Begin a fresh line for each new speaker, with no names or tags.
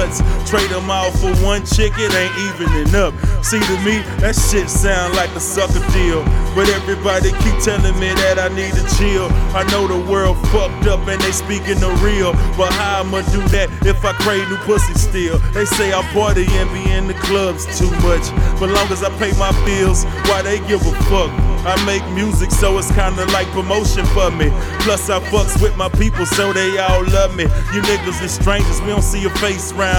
once. Trade them out for one chick, it ain't evening up. See, to me, that shit sound like a sucker deal. But everybody keep telling me that I need to chill. I know the world fucked up and they speaking the real, but how I'ma do that if I crave new pussy still? They say I party and be in the clubs too much, but long as I pay my bills, why they give a fuck? I make music, so it's kinda like promotion for me. Plus I fucks with my people, so they all love me. You niggas is strangers, we don't see your face round